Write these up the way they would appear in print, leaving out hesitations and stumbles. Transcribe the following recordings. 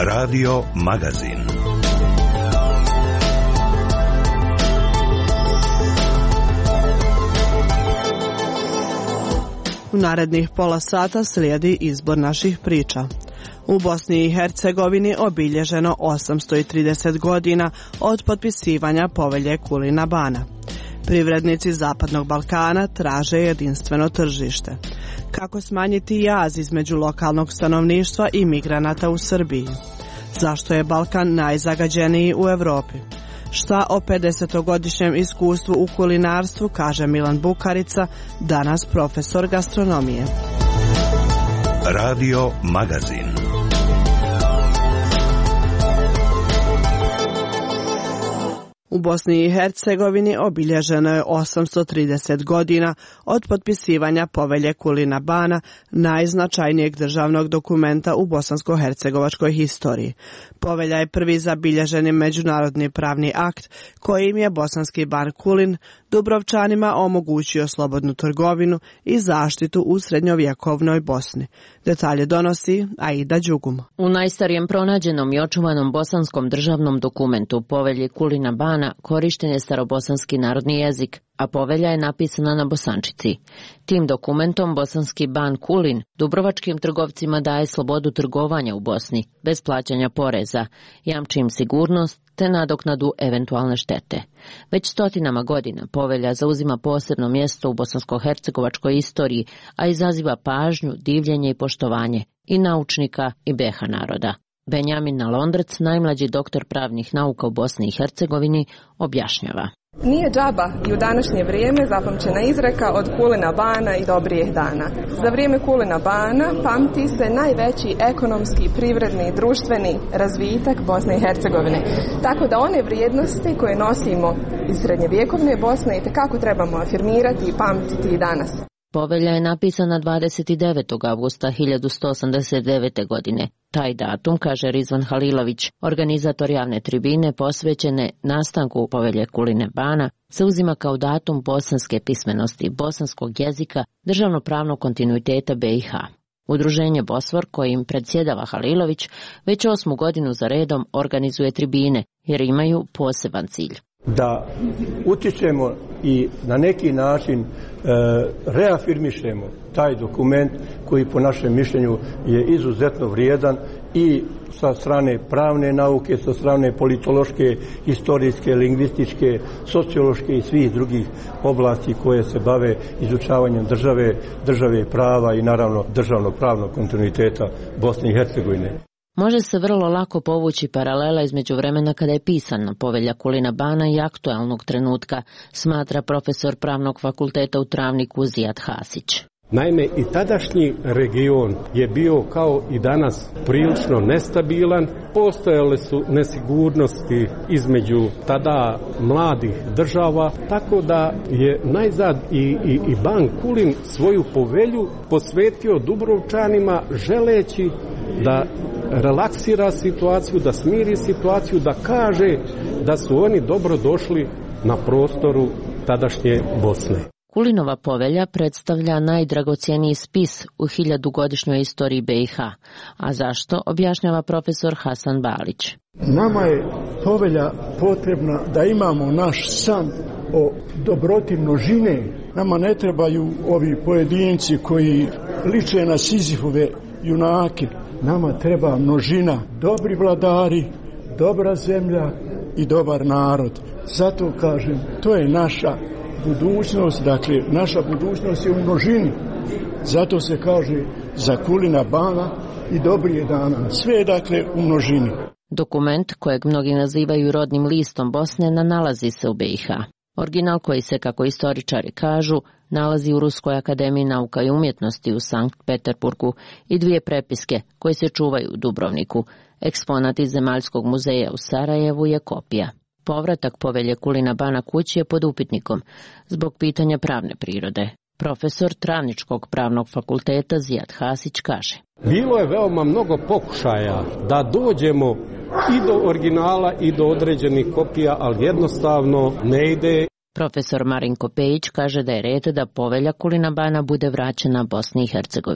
Radio Magazin. U narednih pola sata slijedi izbor naših priča. U Bosni i Hercegovini obilježeno 830 godina od potpisivanja povelje Kulina Bana. Privrednici Zapadnog Balkana traže jedinstveno tržište. Kako smanjiti jaz između lokalnog stanovništva i migranata u Srbiji? Zašto je Balkan najzagađeniji u Europi? Šta o 50-godišnjem iskustvu u kulinarstvu kaže Milan Bukarica, danas profesor gastronomije. Radio Magazin. U Bosni i Hercegovini obilježeno je 830 godina od potpisivanja povelje Kulina Bana, najznačajnijeg državnog dokumenta u bosansko-hercegovačkoj historiji. Povelja je prvi zabilježeni međunarodni pravni akt kojim je bosanski ban Kulin Dubrovčanima omogućio slobodnu trgovinu i zaštitu u srednjovjekovnoj Bosni. Detalje donosi Aida Đugum. U najstarijem pronađenom i očuvanom bosanskom državnom dokumentu povelje Kulina Bana korišten je starobosanski narodni jezik, a povelja je napisana na bosančici. Tim dokumentom bosanski ban Kulin dubrovačkim trgovcima daje slobodu trgovanja u Bosni, bez plaćanja poreza, jamči im sigurnost te nadoknadu eventualne štete. Već stotinama godina povelja zauzima posebno mjesto u bosansko-hercegovačkoj istoriji, a izaziva pažnju, divljenje i poštovanje i naučnika i BH naroda. Benjamin Nalondrac, najmlađi doktor pravnih nauka u Bosni i Hercegovini, objašnjava. Nije džaba i u današnje vrijeme zapamćena izreka od Kulina Bana i dobrijeh dana. Za vrijeme Kulina Bana pamti se najveći ekonomski, privredni i društveni razvitak Bosne i Hercegovine. Tako da one vrijednosti koje nosimo iz srednjevjekovne Bosne itekako trebamo afirmirati i pamtiti i danas. Povelja je napisana 29. avgusta 1189. godine. Taj datum, kaže Rizvan Halilović, organizator javne tribine posvećene nastanku povelje Kuline Bana, se uzima kao datum bosanske pismenosti, bosanskog jezika, državnopravnog kontinuiteta BiH. Udruženje Bosfor, kojim predsjedava Halilović, već 8. godinu za redom organizuje tribine, jer imaju poseban cilj. Da utičemo i na neki način reafirmišemo taj dokument koji po našem mišljenju je izuzetno vrijedan i sa strane pravne nauke, sa strane politološke, historijske, lingvističke, sociološke i svih drugih oblasti koje se bave izučavanjem države prava i naravno državnog pravnog kontinuiteta Bosne i Hercegovine. Može se vrlo lako povući paralela između vremena kada je pisana povelja Kulina Bana i aktualnog trenutka, smatra profesor Pravnog fakulteta u Travniku Zijad Hasić. Naime, i tadašnji region je bio kao i danas prilično nestabilan, postojale su nesigurnosti između tada mladih država, tako da je najzad i ban Kulin svoju povelju posvetio Dubrovčanima želeći da relaksira situaciju, da smiri situaciju, da kaže da su oni dobro došli na prostoru tadašnje Bosne. Kulinova povelja predstavlja najdragocjeniji spis u 1000-godišnjoj istoriji BiH. A zašto, objašnjava profesor Hasan Balić. Nama je povelja potrebna da imamo naš san o dobroti množine. Nama ne trebaju ovi pojedinci koji liče na Sizifove junake. Nama treba množina, dobri vladari, dobra zemlja i dobar narod. Zato kažem, to je naša budućnost, dakle, naša budućnost je u množini. Zato se kaže za Kulina Bana i dobrije dana. Sve je, dakle, u množini. Dokument, kojeg mnogi nazivaju rodnim listom Bosne, nalazi se u BiH. Original koji se, kako istoričari kažu, nalazi u Ruskoj akademiji nauka i umjetnosti u Sankt Peterburgu i 2 prepiske koje se čuvaju u Dubrovniku. Eksponat iz Zemaljskog muzeja u Sarajevu je kopija. Povratak povelje Kulina Bana kući je pod upitnikom zbog pitanja pravne prirode. Profesor Travničkog pravnog fakulteta Zijad Hasić kaže. Bilo je veoma mnogo pokušaja da dođemo i do originala i do određenih kopija, ali jednostavno ne ide. Profesor Marinko Pejić kaže da je red da povelja Kulina Bana bude vraćena Bosni i Hercegovini.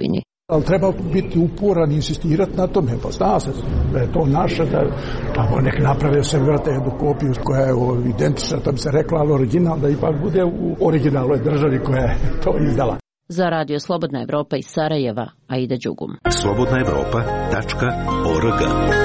Ali treba biti uporan i insistirati na tome, pa zna se da je to naše, da nek naprave se vrate jednu kopiju koja je identična, to bi se rekla, ali original, da ipak bude u originalnoj državi koja je to izdala. Za Radio Slobodna Evropa iz Sarajeva, Aida Đugum. slobodnaevropa.org.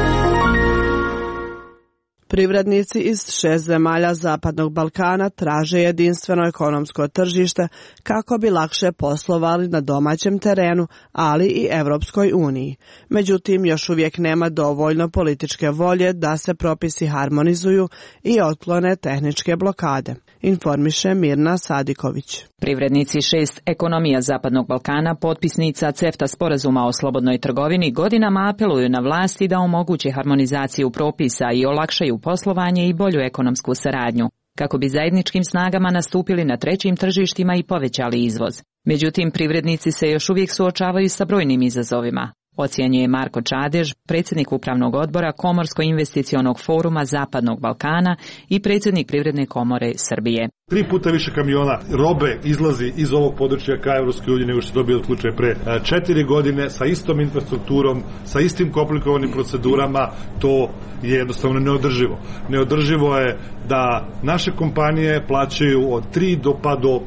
Privrednici iz 6 zemalja Zapadnog Balkana traže jedinstveno ekonomsko tržište kako bi lakše poslovali na domaćem terenu, ali i Evropskoj uniji. Međutim, još uvijek nema dovoljno političke volje da se propisi harmonizuju i otklone tehničke blokade, informiše Mirna Sadiković. Privrednici 6 ekonomija Zapadnog Balkana, potpisnica CEFTA sporazuma o slobodnoj trgovini, godinama apeluju na vlasti da omoguće harmonizaciju propisa i olakšaju poslovanje i bolju ekonomsku saradnju, kako bi zajedničkim snagama nastupili na trećim tržištima i povećali izvoz. Međutim, privrednici se još uvijek suočavaju sa brojnim izazovima. Ocjenjuje Marko Čadež, predsjednik upravnog odbora Komorsko-investicionog foruma Zapadnog Balkana i predsjednik Privredne komore Srbije. 3 puta više kamiona robe izlazi iz ovog područja ka Evropskoj uniji nego što je dobio slučaj pre 4 godine, sa istom infrastrukturom, sa istim komplikovanim procedurama. To je jednostavno neodrživo. Neodrživo je da naše kompanije plaćaju od 3 do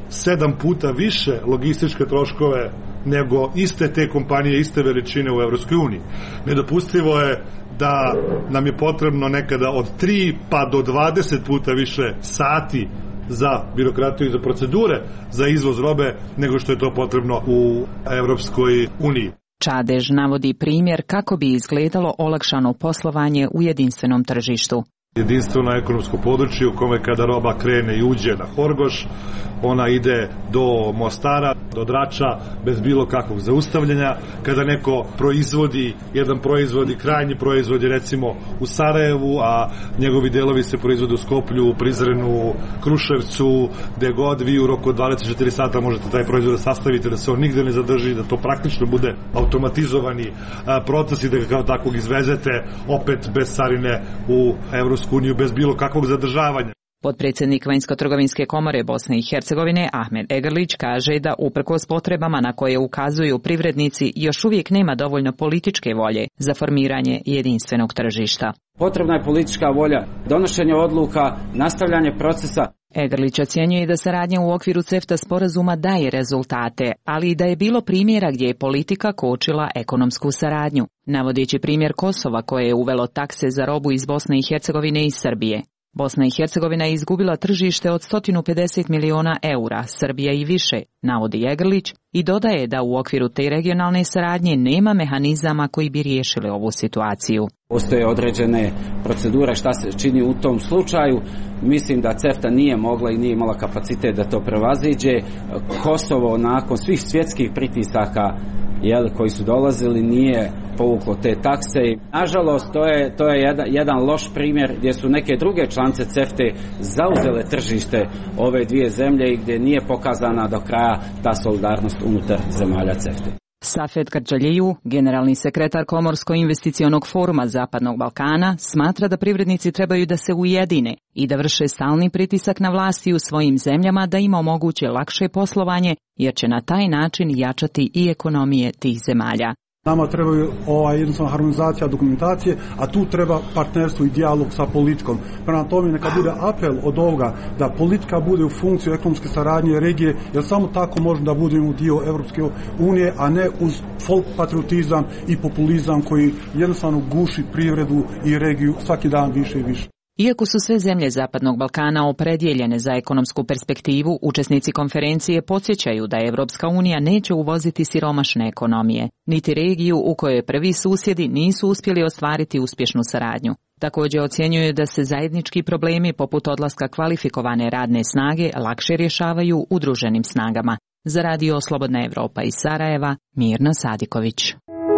7 puta više logističke troškove nego iste te kompanije, iste veličine u Evropskoj uniji. Nedopustivo je da nam je potrebno nekada od 3 pa do 20 puta više sati za birokratiju i za procedure za izvoz robe nego što je to potrebno u Evropskoj uniji. Čadež navodi primjer kako bi izgledalo olakšano poslovanje u jedinstvenom tržištu. Jedinstveno ekonomsko područje u kome kada roba krene i uđe na Horgoš, ona ide do Mostara, do Drača, bez bilo kakvog zaustavljanja. Kada neko proizvodi jedan proizvod i krajnji proizvod je recimo u Sarajevu, a njegovi delovi se proizvode u Skoplju, Prizrenu, Kruševcu, gde god, vi u roku od 24 sata možete taj proizvod da sastavite, da se on nigde ne zadrži, da to praktično bude automatizovani proces i da ga kao takvog izvezete opet bez carine u Evropsku uniju, bez bilo kakvog zadržavanja. Potpredsjednik Vanjsko-trgovinske komore Bosne i Hercegovine Ahmed Egrlić kaže da uprkos potrebama na koje ukazuju privrednici još uvijek nema dovoljno političke volje za formiranje jedinstvenog tržišta. Potrebna je politička volja, donošenje odluka, nastavljanje procesa. Egrlić ocjenjuje da saradnja u okviru CEFTA sporazuma daje rezultate, ali i da je bilo primjera gdje je politika kočila ekonomsku saradnju, navodeći primjer Kosova koje je uvelo takse za robu iz Bosne i Hercegovine i Srbije. Bosna i Hercegovina je izgubila tržište od 150 miliona eura, Srbija i više, navodi Egrlić, i dodaje da u okviru te regionalne saradnje nema mehanizama koji bi riješili ovu situaciju. Postoje određene procedure šta se čini u tom slučaju. Mislim da CEFTA nije mogla i nije imala kapacitet da to prevaziđe. Kosovo nakon svih svjetskih pritisaka koji su dolazili nije povuklo te takse. Nažalost, to je jedan loš primjer gdje su neke druge članice CEFTA zauzele tržište ove dvije zemlje i gdje nije pokazana do kraja ta solidarnost unutar zemalja CEFTA. Safet Kardžaliju, generalni sekretar Komorsko-investicionog foruma Zapadnog Balkana, smatra da privrednici trebaju da se ujedine i da vrše stalni pritisak na vlasti u svojim zemljama da im omoguće lakše poslovanje, jer će na taj način jačati i ekonomije tih zemalja. Nama trebaju jednostavno harmonizacija dokumentacije, a tu treba partnerstvo i dijalog sa politikom. Prema tome neka bude apel od ovoga da politika bude u funkciju ekonomske saradnje regije, jer samo tako možemo da budemo dio Evropske unije, a ne uz folk patriotizam i populizam koji jednostavno guši privredu i regiju svaki dan više i više. Iako su sve zemlje Zapadnog Balkana opredjeljene za ekonomsku perspektivu, učesnici konferencije podsjećaju da Evropska unija neće uvoziti siromašne ekonomije, niti regiju u kojoj prvi susjedi nisu uspjeli ostvariti uspješnu saradnju. Također ocjenjuju da se zajednički problemi poput odlaska kvalifikovane radne snage lakše rješavaju udruženim snagama. Za Radio Slobodna Evropa iz Sarajeva, Mirna Sadiković.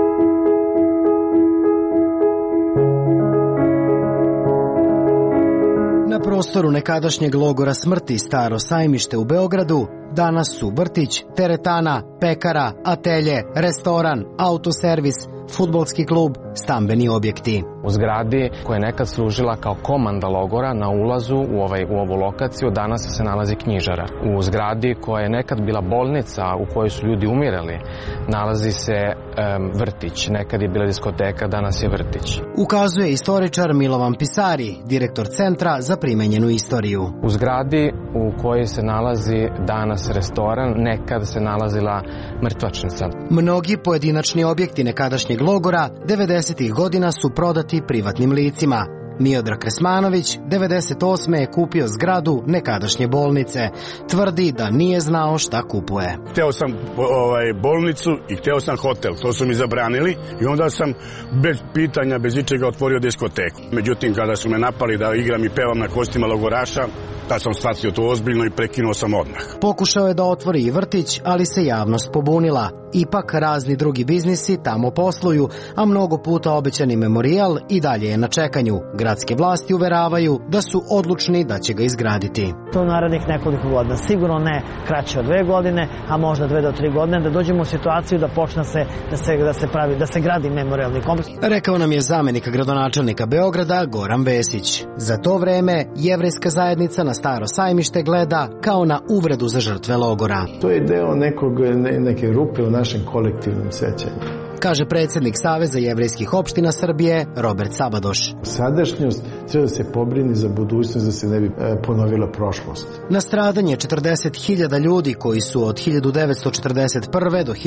Na prostoru nekadašnjeg logora smrti Staro sajmište u Beogradu danas su vrtić, teretana, pekara, atelje, restoran, autoservis, fudbalski klub, stambeni objekti. U zgradi koja je nekad služila kao komanda logora na ulazu u ovu lokaciju danas se nalazi knjižara. U zgradi koja je nekad bila bolnica u kojoj su ljudi umirali nalazi se vrtić. Nekad je bila diskoteka, danas je vrtić. Ukazuje istoričar Milovan Pisari, direktor Centra za primenjenu istoriju. U zgradi u kojoj se nalazi danas restoran, nekad se nalazila mrtvačnica. Mnogi pojedinačni objekti nekadašnjeg logora 90. godina su prodati privatnim licima. Miodrag Kresmanović 98. je kupio zgradu nekadašnje bolnice. Tvrdi da nije znao šta kupuje. Hteo sam bolnicu i hteo sam hotel. To su mi zabranili i onda sam bez pitanja, bez ičega otvorio diskoteku. Međutim, kada su me napali da igram i pevam na kostima logoraša, da sam shvatio to ozbiljno i prekinuo sam odmah. Pokušao je da otvori i vrtić, ali se javnost pobunila. Ipak razni drugi biznisi tamo posluju, a mnogo puta obećani memorijal i dalje je na čekanju. Gradske vlasti uveravaju da su odlučni da će ga izgraditi. To narednih nekoliko godina, sigurno ne kraće od 2 godine, a možda 2 do 3 godine, da dođemo u situaciju da počne da se gradi memorijalni kompleks. Rekao nam je zamenik gradonačelnika Beograda Goran Vesić. Za to vreme jevrejska zajednica na Staro Sajmište gleda kao na uvredu za žrtve logora. To je deo neke rupe u našem kolektivnom sećanju, kaže predsjednik Saveza jevrejskih opština Srbije Robert Sabadoš. Sadašnjost treba da se pobrini za budućnost, da se ne bi ponovila prošlost. Na stradanje 40.000 ljudi koji su od 1941. do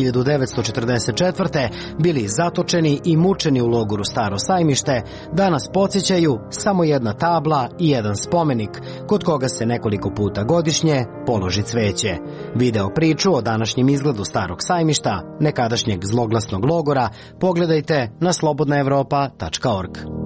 1944. bili zatočeni i mučeni u logoru Staro Sajmište, danas podsjećaju samo jedna tabla i jedan spomenik, kod koga se nekoliko puta godišnje položi cveće. Video priču o današnjem izgledu Starog Sajmišta, nekadašnjeg zloglasnog logora, pogledajte na slobodnaevropa.org.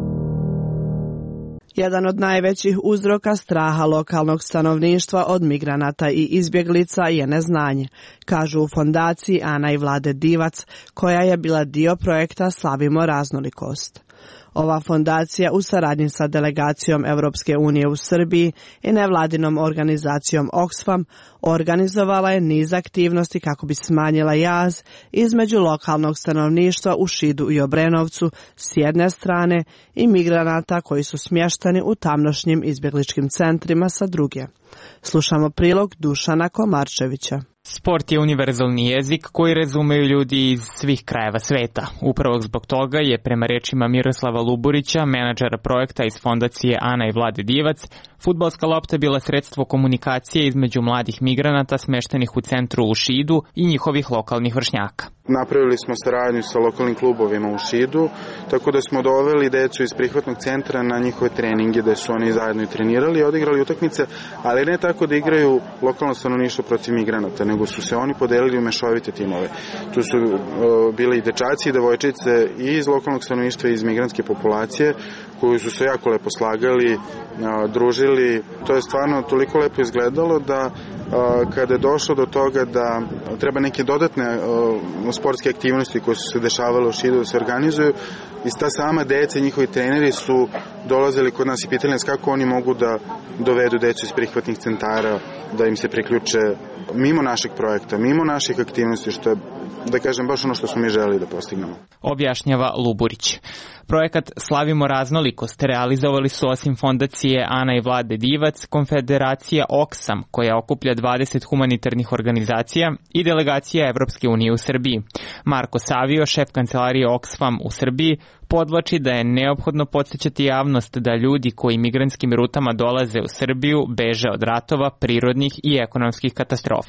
Jedan od najvećih uzroka straha lokalnog stanovništva od migranata i izbjeglica je neznanje, kažu u fondaciji Ana i Vlade Divac, koja je bila dio projekta Slavimo raznolikost. Ova fondacija u saradnji sa delegacijom Europske unije u Srbiji i nevladinom organizacijom Oxfam organizovala je niz aktivnosti kako bi smanjila jaz između lokalnog stanovništva u Šidu i Obrenovcu s jedne strane i migranata koji su smješteni u tamnošnjim izbjegličkim centrima sa druge. Slušamo prilog Dušana Komarčevića. Sport je univerzalni jezik koji razumeju ljudi iz svih krajeva sveta. Upravo zbog toga je, prema rečima Miroslava Luburića, menadžera projekta iz fondacije Ana i Vlade Divac, fudbalska lopta bila sredstvo komunikacije između mladih migranata smeštenih u centru u Šidu i njihovih lokalnih vršnjaka. Napravili smo saradnju sa lokalnim klubovima u Šidu, tako da smo doveli decu iz prihvatnog centra na njihove treninge, da su oni zajedno i trenirali i odigrali utakmice, ali ne tako da igraju lokalno stanovništvo protiv migranata, nego su se oni podelili u mešovite timove. Tu su bili i dečaci i devojčice i iz lokalnog stanovništva i iz migrantske populacije, koji su se jako lepo slagali, družili. To je stvarno toliko lepo izgledalo da kada je došlo do toga da treba neke dodatne sportske aktivnosti koje su se dešavale u Šidu da se organizuju, i ta sama deca i njihovi treneri su dolazili kod nas i pitali nas kako oni mogu da dovedu decu iz prihvatnih centara, da im se priključe mimo našeg projekta, mimo naših aktivnosti, što je, da kažem, baš ono što smo mi želeli da postignemo. Objašnjava Luburić. Projekat Slavimo raznolikost realizovali su osim fondacije Ana i Vlade Divac, konfederacija Oxfam, koja okuplja 20 humanitarnih organizacija, i delegacija Evropske unije u Srbiji. Marko Savio, šef kancelarije Oxfam u Srbiji, podvlači da je neophodno podsjećati javnost da ljudi koji migrantskim rutama dolaze u Srbiju beže od ratova, prirodnih i ekonomskih katastrofa.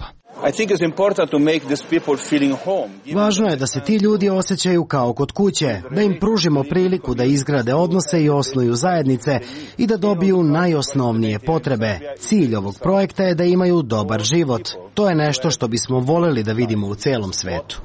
Važno je da se ti ljudi osjećaju kao kod kuće, da im pružimo priliku da izgrade odnose i osnuju zajednice i da dobiju najosnovnije potrebe. Cilj ovog projekta je da imaju dobar život. To je nešto što bismo voljeli da vidimo u celom svetu.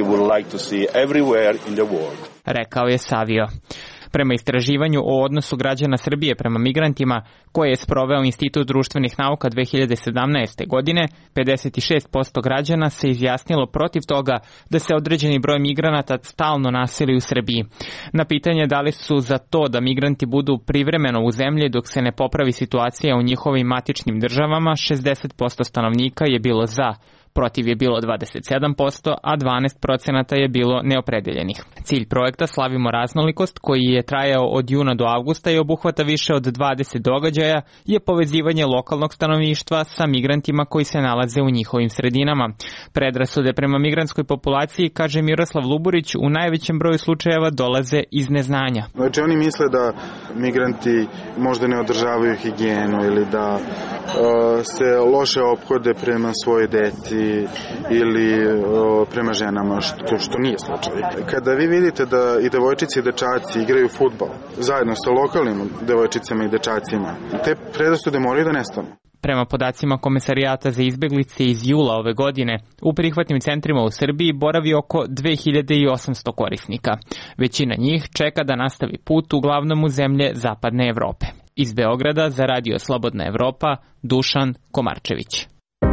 Rekao je Savio. Prema istraživanju o odnosu građana Srbije prema migrantima, koje je sproveo Institut društvenih nauka 2017. godine, 56% građana se izjasnilo protiv toga da se određeni broj migranata stalno naseli u Srbiji. Na pitanje da li su za to da migranti budu privremeno u zemlji dok se ne popravi situacija u njihovim matičnim državama, 60% stanovnika je bilo za, Protiv je bilo 27%, a 12% je bilo neopredeljenih. Cilj projekta Slavimo raznolikost, koji je trajao od juna do avgusta i obuhvata više od 20 događaja, je povezivanje lokalnog stanovništva sa migrantima koji se nalaze u njihovim sredinama. Predrasude prema migrantskoj populaciji, kaže Miroslav Luburić, u najvećem broju slučajeva dolaze iz neznanja. Znači oni misle da migranti možda ne održavaju higijenu ili da se loše ophode prema svojoj deci ili prema ženama, što nije slučaj. Kada vi vidite da i devojčice i dečaci igraju fudbal zajedno sa lokalnim devojčicama i dečacima, te predrasude moraju da nestanu. Prema podacima Komesarijata za izbeglice iz jula ove godine, u prihvatnim centrima u Srbiji boravi oko 2800 korisnika. Većina njih čeka da nastavi put uglavnom u zemlje Zapadne Evrope. Iz Beograda za Radio Slobodna Evropa, Dušan Komarčević.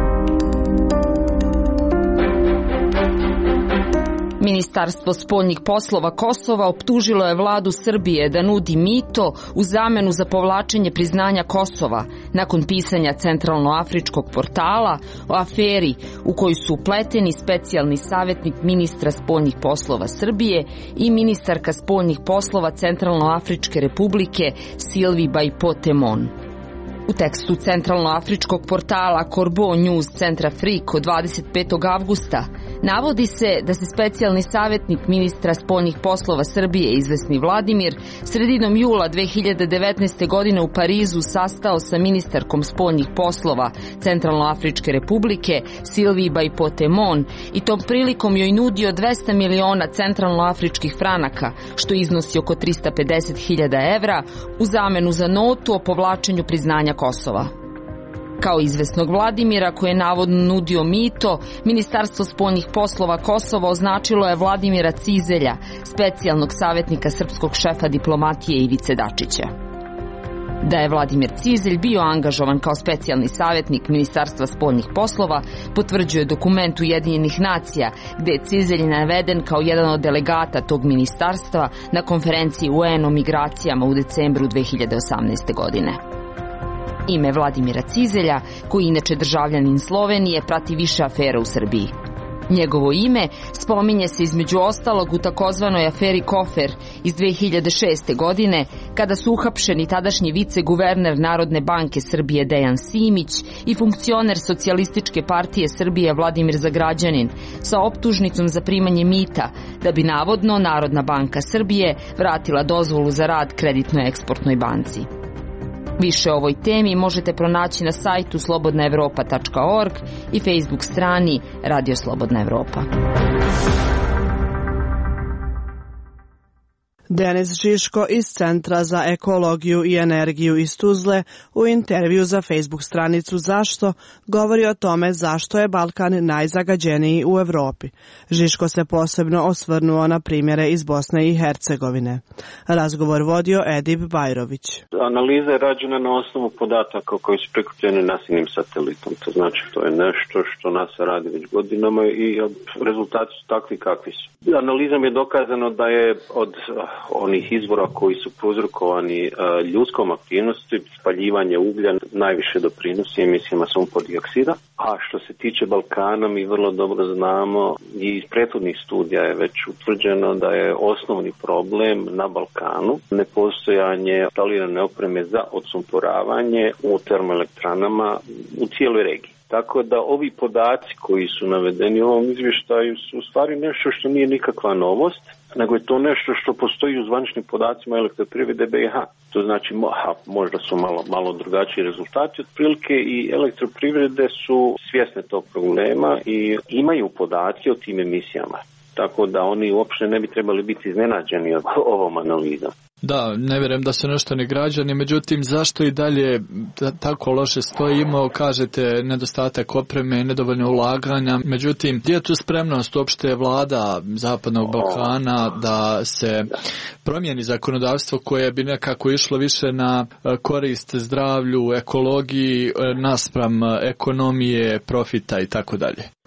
Ministarstvo spoljnih poslova Kosova optužilo je vladu Srbije da nudi mito u zamenu za povlačenje priznanja Kosova nakon pisanja centralnoafričkog portala o aferi u kojoj su upleteni specijalni savjetnik ministra spoljnih poslova Srbije i ministarka spoljnih poslova Centralnoafričke republike Silvi Bajpotemon. U tekstu centralnoafričkog portala Corbeau News Centrafrique od 25. avgusta navodi se da se specijalni savjetnik ministra spoljnih poslova Srbije izvesni Vladimir sredinom jula 2019. godine u Parizu sastao sa ministarkom spoljnih poslova Centralnoafričke republike Silvi Bajpotemon i tom prilikom joj nudio 200 miliona centralnoafričkih franaka, što iznosi oko 350.000 evra, u zamenu za notu o povlačenju priznanja Kosova. Kao izvesnog Vladimira, koji je navodno nudio mito, Ministarstvo spoljnih poslova Kosova označilo je Vladimira Cizelja, specijalnog savjetnika srpskog šefa diplomatije Ivice Dačića. Da je Vladimir Cizelj bio angažovan kao specijalni savjetnik Ministarstva spoljnih poslova, potvrđuje dokument Ujedinjenih nacija, gde je Cizelj naveden kao jedan od delegata tog ministarstva na konferenciji UN o migracijama u decembru 2018. godine. Ime Vladimira Cizelja, koji je inače državljanin Slovenije, prati više afera u Srbiji. Njegovo ime spominje se između ostalog u takozvanoj aferi Kofer iz 2006. godine, kada su uhapšeni tadašnji viceguverner Narodne banke Srbije Dejan Simić i funkcioner Socijalističke partije Srbije Vladimir Zagrađanin sa optužnicom za primanje mita, da bi navodno Narodna banka Srbije vratila dozvolu za rad Kreditno-eksportnoj banci. Više o ovoj temi možete pronaći na sajtu slobodnaevropa.org i Facebook strani Radio Slobodna Evropa. Denis Žiško iz Centra za ekologiju i energiju iz Tuzle u intervju za Facebook stranicu Zašto govori o tome zašto je Balkan najzagađeniji u Evropi. Žiško se posebno osvrnuo na primjere iz Bosne i Hercegovine. Razgovor vodio Edip Bajrović. Analiza je rađena na osnovu podataka koji su prikupljeni nasilnim satelitom. To znači to je nešto što NASA radi već godinama i rezultati su takvi kakvi su. Analizom je dokazano da je od onih izvora koji su prouzrokovani ljudskom aktivnosti, spaljivanje uglja najviše doprinosi emisijama sumpor dioksida. A što se tiče Balkana, mi vrlo dobro znamo i iz prethodnih studija je već utvrđeno da je osnovni problem na Balkanu nepostojanje instalirane opreme za odsumporavanje u termoelektranama u cijeloj regiji. Tako da ovi podaci koji su navedeni u ovom izvještaju su u stvari nešto što nije nikakva novost, nego je to nešto što postoji u zvaničnim podacima Elektroprivrede BiH. To znači, možda su malo drugačiji rezultati otprilike i Elektroprivrede su svjesne tog problema i imaju podatke o tim emisijama. Tako da oni uopšte ne bi trebali biti iznenađeni ovom analizom. Da, ne vjerujem da su nešto ni građani, međutim zašto i dalje tako loše stojimo, kažete nedostatak opreme, nedovoljno ulaganja, međutim gdje je tu spremnost uopšte vlada Zapadnog Balkana da se promijeni zakonodavstvo koje bi nekako išlo više na korist zdravlju, ekologiji, naspram ekonomije, profita i tako dalje?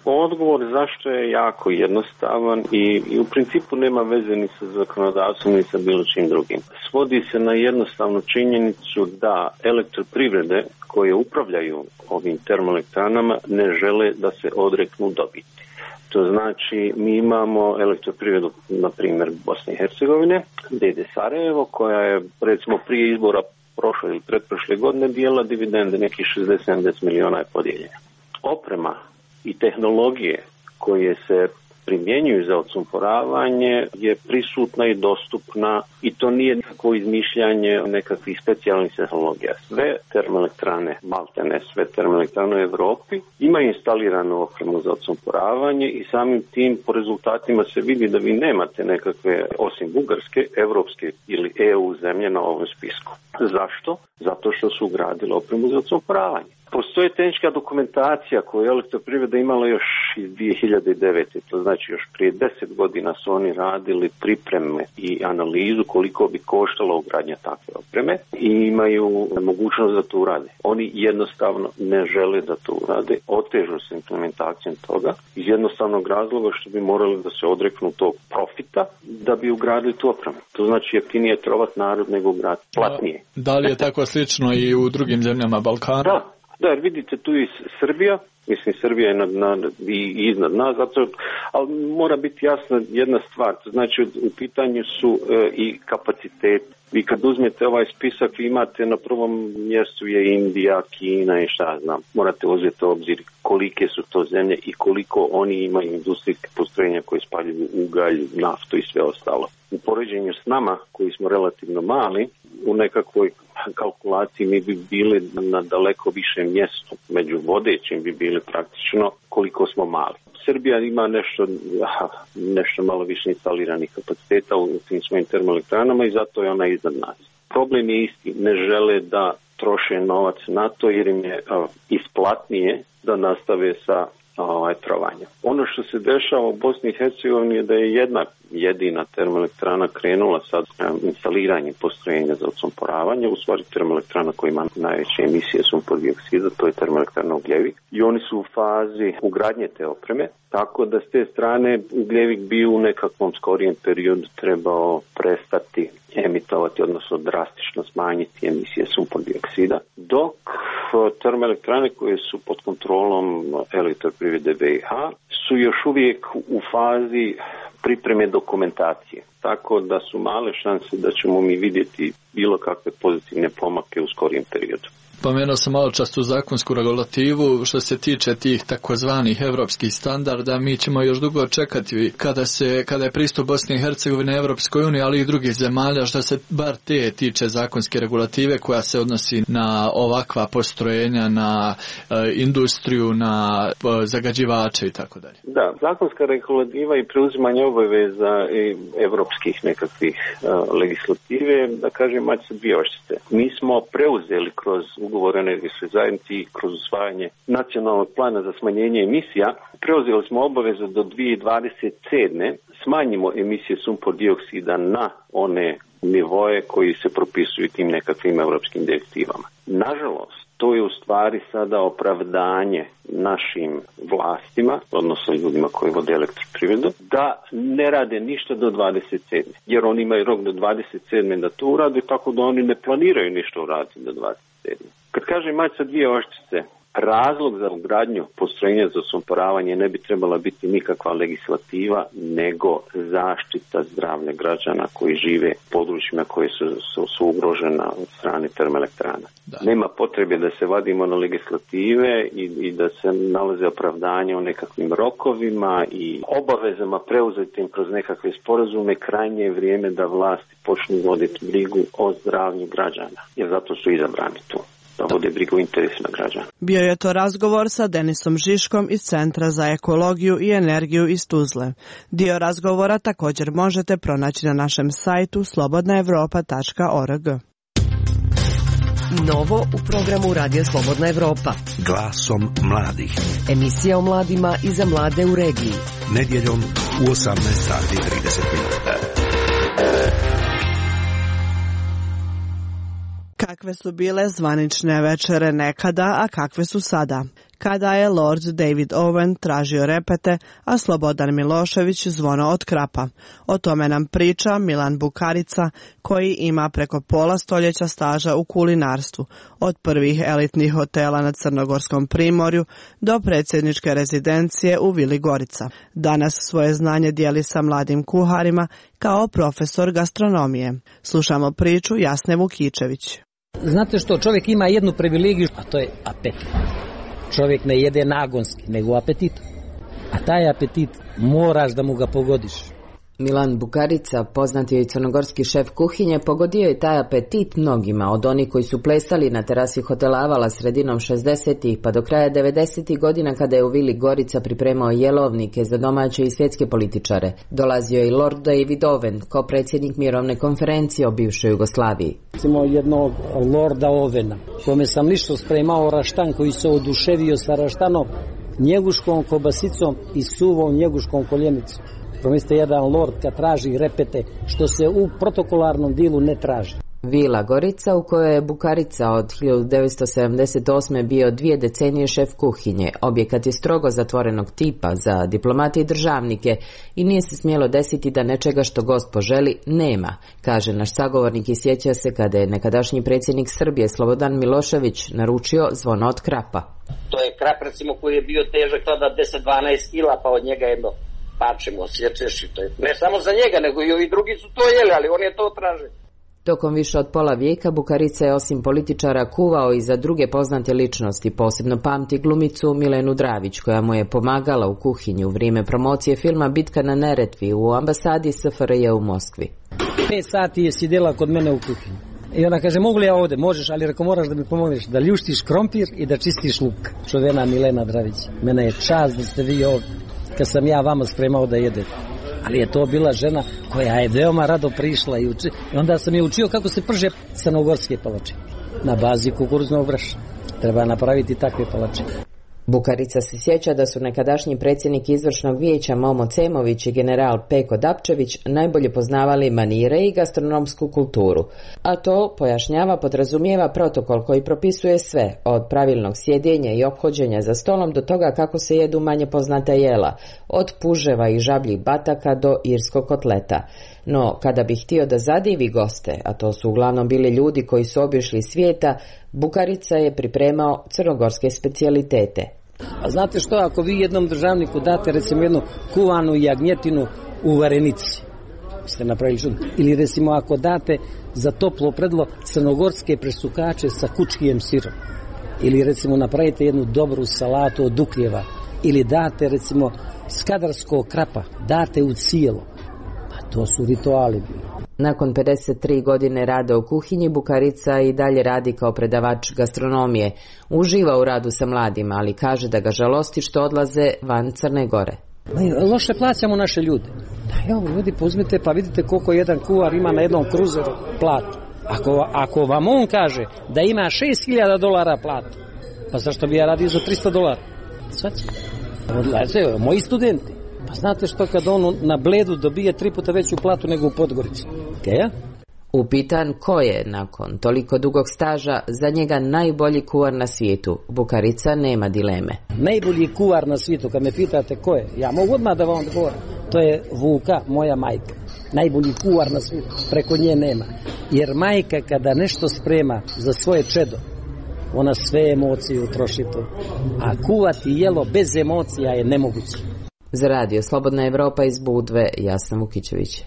Odgovor zašto je jako jednostavan i u principu nema veze ni sa zakonodavstvom ni sa bilo čim drugim. Svodi se na jednostavnu činjenicu da elektroprivrede koje upravljaju ovim termoelektranama ne žele da se odreknu dobiti. To znači mi imamo elektroprivredu, na primjer Bosne i Hercegovine, D.D. Sarajevo, koja je recimo prije izbora prošle ili pretprošle godine dijela dividende, nekih 60-70 miliona je podijeljena. Oprema i tehnologije koje se primjenjuju za odsumporavanje je prisutna i dostupna i to nije nikakvo izmišljanje nekakvih specijalnih tehnologija. Sve termoelektrane, maltene sve termoelektrane u Europi imaju instaliranu opremu za odsumporavanje i samim tim po rezultatima se vidi da vi nemate nekakve, osim Bugarske, evropske ili EU zemlje na ovom spisku. Zašto? Zato što su ugradile opremu za odsumporavanje. Postoji tehnička dokumentacija koju je elektroprivreda imala još iz 2009. To znači još prije 10 godina su oni radili pripreme i analizu koliko bi koštalo ugradnja takve opreme i imaju mogućnost da to urade. Oni jednostavno ne žele da to urade, otežu se implementacijom toga iz jednostavnog razloga što bi morali da se odreknu tog profita da bi ugradili tu opremu. To znači jeftinije trovat narod nego ugraditi platnije. Da li je tako slično i u drugim zemljama Balkana? Da, jer vidite tu i Srbija, mislim Srbija je i iznad nas, ali mora biti jasna jedna stvar, to znači u pitanju su i kapacitet. Vi kad uzmete ovaj spisak, vi imate na prvom mjestu je Indija, Kina i šta znam. Morate uzeti u obzir kolike su to zemlje i koliko oni imaju industrijske postrojenja koje spaljuju ugalj, naftu i sve ostalo. U poređenju s nama, koji smo relativno mali, u nekakvoj kalkulaciji mi bi bili na daleko višem mjestu. Među vodećim bi bili praktično koliko smo mali. Srbija ima nešto malo više instaliranih kapaciteta u tim svojim termoelektranama i zato je ona iznad nas. Problem je isti, ne žele da troše novac na to jer im je isplatnije da nastave sa trovanjem. Ono što se dešava u Bosni i Hercegovini je da je jedna jedina termoelektrana krenula sa instaliranjem postrojenja za odsumporavanje, u stvari termoelektrana koja ima najveće emisije sumpor dioksida, to je termoelektrana Ugljevik, i oni su u fazi ugradnje te opreme, tako da s te strane Ugljevik bi u nekakvom skorijem periodu trebao prestati emitovati, odnosno drastično smanjiti emisije sumpor dioksida, dok termoelektrane koje su pod kontrolom elektroprivrede BiH su još uvijek u fazi pripreme dokumentacije, tako da su male šanse da ćemo mi vidjeti bilo kakve pozitivne pomake u skorijem periodu. Pomenuo sam malo čas tu zakonsku regulativu, što se tiče tih takozvanih evropskih standarda, mi ćemo još dugo čekati kada je pristup Bosne i Hercegovine Evropskoj uniji, ali i drugih zemalja, što se bar te tiče zakonske regulative koja se odnosi na ovakva postrojenja, na industriju, na zagađivače i tako dalje. Da, zakonska regulativa i preuzimanje obaveza evropskih nekakvih legislative, da kažem, mać se dvije oščice. Mi smo preuzeli kroz ugovor o energetskoj zajednici kroz usvajanje nacionalnog plana za smanjenje emisija, preuzeli smo obavezu do 2027. smanjimo emisije sumpor dioksida na one nivoe koji se propisuju tim nekakvim europskim direktivama. Nažalost, to je u stvari sada opravdanje našim vlastima, odnosno ljudima koji vode elektroprivredu, da ne rade ništa do 27. Jer oni imaju rok do 27. da to urade, tako da oni ne planiraju ništa uraditi do 27. Kad kažem mać sa dvije oščice, razlog za ugradnju postrojenja za odsumporavanje ne bi trebala biti nikakva legislativa, nego zaštita zdravlja građana koji žive u područjima koje su ugrožena od strane termoelektrana. Nema potrebe da se vadimo na legislative i da se nalaze opravdanja u nekakvim rokovima i obavezama preuzetim kroz nekakve sporazume. Krajnje je vrijeme da vlasti počnu voditi brigu o zdravlju građana, jer zato su izabrani tu. Da vode brigu interesima građana. Bio je to razgovor sa Denisom Žiškom iz Centra za ekologiju i energiju iz Tuzle. Dio razgovora također možete pronaći na našem sajtu slobodnaevropa.org. Novo u programu Radija Slobodna Evropa. Glasom mladih. Emisija o mladima i za mlade u regiji. Nedjeljom u 18:30. Kakve su bile zvanične večere nekada, a kakve su sada? kada je Lord David Owen tražio repete, a Slobodan Milošević zvono od krapa. O tome nam priča Milan Bukarica, koji ima preko pola stoljeća staža u kulinarstvu, od prvih elitnih hotela na Crnogorskom primorju do predsjedničke rezidencije u Vili Gorica. Danas svoje znanje dijeli sa mladim kuharima kao profesor gastronomije. Slušamo priču Jasne Vukičević. Znate što, čovjek ima jednu privilegiju, a to je apetit. Čovjek ne jede nagonski, nego apetitom. A taj apetit moraš da mu ga pogodiš. Milan Bukarica, poznati je i crnogorski šef kuhinje, pogodio je taj apetit mnogima, od onih koji su plesali na terasi hotela Avala sredinom 60-ih pa do kraja 90-ih godina kada je u Vili Gorica pripremao jelovnike za domaće i svjetske političare. Dolazio je i Lord David Owen, kao predsjednik mirovne konferencije o bivšoj Jugoslaviji. Recimo jednog Lorda Ovena, kome sam lično spremao raštan, koji se oduševio sa raštanom, njeguškom kobasicom i suvom njeguškom koljenicom. Promislite, jedan lord kad traži repete, što se u protokolarnom dilu ne traži. Vila Gorica, u kojoj je Bukarica od 1978. bio 2 decenije šef kuhinje. Objekat je strogo zatvorenog tipa za diplomate i državnike i nije se smjelo desiti da nečega što gost poželi nema, kaže naš sagovornik i sjeća se kada je nekadašnji predsjednik Srbije Slobodan Milošević naručio zvono od krapa. To je krap, recimo, koji je bio težak tada 10-12 kila, pa od njega jedno pačemo, osjećeš i to je. Ne samo za njega, nego i ovi drugi su to jeli, ali on je to tražio. Tokom više od pola vijeka Bukarica je osim političara kuvao i za druge poznate ličnosti, posebno pamti glumicu Milenu Dravić, koja mu je pomagala u kuhinji u vrijeme promocije filma Bitka na Neretvi u ambasadi SFRJ u Moskvi. 5 sati je sjedila kod mene u kuhinji. I ona kaže, mogu li ja ovdje? Možeš, ali reko moraš da mi pomogneš da ljuštiš krompir i da čistiš luk. Čuvena Milena Dravić, mene je čast da ste vi ovdje, kad sam ja vama spremao da jedete. Ali je to bila žena koja je veoma rado prišla i onda sam je učio kako se prže crnogorske palačine na bazi kukuruznog brašna. Treba napraviti takve palačine. Bukarica se sjeća da su nekadašnji predsjednik izvršnog vijeća Momo Cemović i general Peko Dapčević najbolje poznavali manire i gastronomsku kulturu, a to, pojašnjava, podrazumijeva protokol koji propisuje sve, od pravilnog sjedenja i ophođenja za stolom do toga kako se jedu manje poznata jela, od puževa i žabljih bataka do irskog kotleta. No, kada bi htio da zadivi goste, a to su uglavnom bili ljudi koji su obišli svijeta, Bukarica je pripremao crnogorske specijalitete. A znate što, ako vi jednom državniku date recimo jednu kuvanu jagnjetinu u varenici, ste napravili čudno. Ili recimo ako date za toplo predlo crnogorske presukače sa kučkijem sirom. Ili recimo napravite jednu dobru salatu od dukljeva. Ili date recimo skadarskog krapa, date u cijelo. Pa to su rituali bili. Nakon 53 godine rada u kuhinji, Bukarica i dalje radi kao predavač gastronomije. Uživa u radu sa mladima, ali kaže da ga žalosti što odlaze van Crne Gore. Loše plaćamo naše ljude. Da, evo, ljudi, uzmite pa vidite koliko jedan kuvar ima na jednom kruzeru platu. Ako vam on kaže da ima $6.000 platu, pa zašto bi ja radio za $300? Svađe, moji studenti. Pa znate što, kad on na Bledu dobije 3 puta veću platu nego u Podgorici? Okay? Upitan ko je, nakon toliko dugog staža, za njega najbolji kuvar na svijetu, Bukarica nema dileme. Najbolji kuvar na svijetu, kad me pitate ko je, ja mogu odmah da vam odgovorim. To je Vuka, moja majka. Najbolji kuvar na svijetu, preko nje nema. Jer majka kada nešto sprema za svoje čedo, ona sve emocije utroši to. A kuvati jelo bez emocija je nemoguće. Za radio Slobodna Evropa iz Budve, Jasna Vukičević.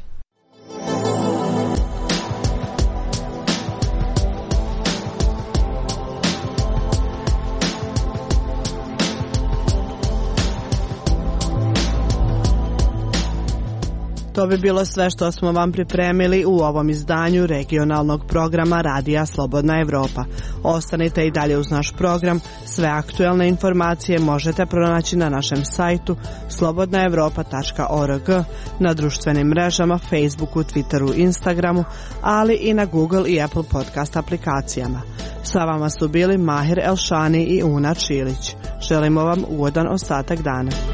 To bi bilo sve što smo vam pripremili u ovom izdanju regionalnog programa Radija Slobodna Evropa. Ostanite i dalje uz naš program. Sve aktuelne informacije možete pronaći na našem sajtu slobodnaevropa.org, na društvenim mrežama Facebooku, Twitteru, Instagramu, ali i na Google i Apple podcast aplikacijama. Sa vama su bili Mahir Elšani i Una Čilić. Želimo vam ugodan ostatak dana.